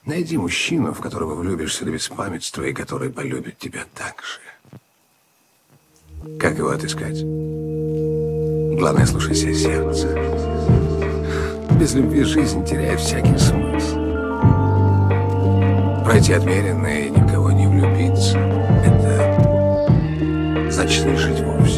Найди мужчину, в которого влюбишься до беспамятства и который полюбит тебя так же. Как его отыскать? Главное, слушайся сердца. Без любви жизнь теряет всякий смысл. Пройти отмеренно и никого не влюбиться — это значит не жить вовсе.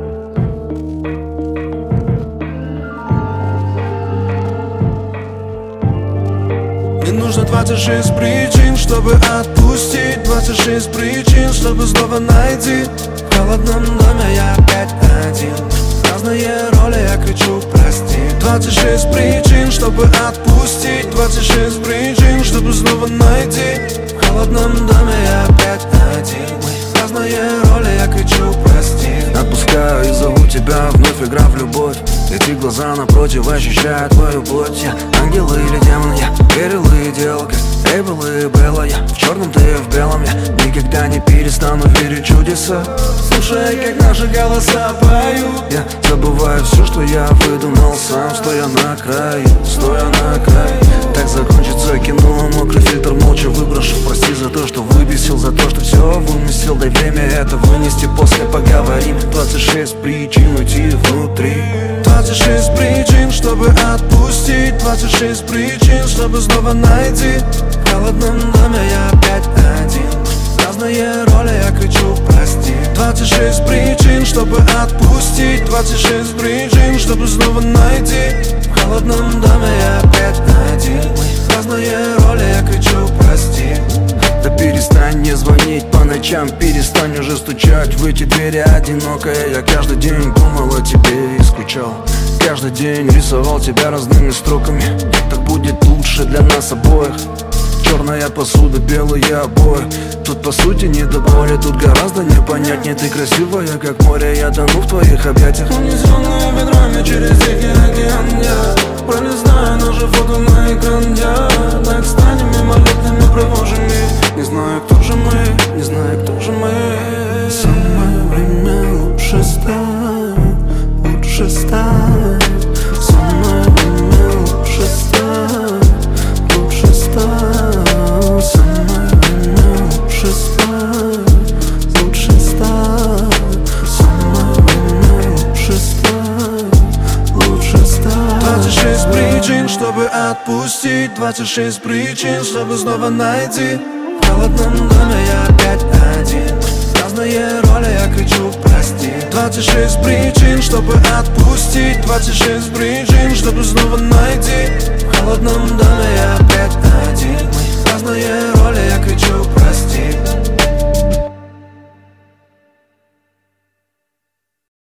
Мне нужно 26 причин, чтобы отпустить, 26 причин, чтобы снова найти. В холодном доме я опять один, разные роли, я кричу прости. 26 причин, чтобы отпустить, 26 причин, чтобы снова найти. В холодном доме я опять один, разные роли, я кричу прости. Отпускаю и зову тебя, вновь игра в любовь. Эти глаза напротив ощущают твою плоть. Я ангел или демон, я верил и делал, как Эйбл и Белла. Я в черном, ты в белом, я никогда не перестану верить в чудеса. Слушай, как наши голоса поют, я забываю все, что я выдумал сам, стоя на краю, стоя на краю. Так закончится кино, мокрый фильтр молча выброшу. Прости за то, что выбесил, за то, что все вымысел. Дай время это вынести, после поговорим. 26 причин уйти внутри, 26 причин, чтобы отпустить, 26 причин, чтобы снова найти. В холодном доме я опять один, разные роли, я кричу прости. 26 причин, чтобы отпустить, 26 причин, чтобы снова найти. В холодном доме я опять один, разные роли, я кричу прости. Да перестань не звонить по ночам, перестань уже стучать в эти двери одинокая. Я каждый день думал о тебе и скучал, каждый день рисовал тебя разными строками. Так будет лучше для нас обоих. Черная посуда, белые обои. Тут по сути не до боли, тут гораздо непонятнее. Ты красивая, как море, я тону в твоих объятиях. Унесённая ветрами через Тихий океан, я пролистаю наше фото на экран. Я так станем мимолетными прохожими. Не знаю, кто же мы, не знаю, кто же мы. Самое время лучше стать, лучше стать. Самое время лучше стать, лучше стать. Самое время лучше стать, лучше стать. Самое время лучше стать, лучше стать. 26 причин, чтобы отпустить, 26 причин, чтобы снова найти. В холодном доме я опять один, разные роли, я кричу прости. 26 причин, чтобы отпустить, 26 причин, чтобы снова найти. В холодном доме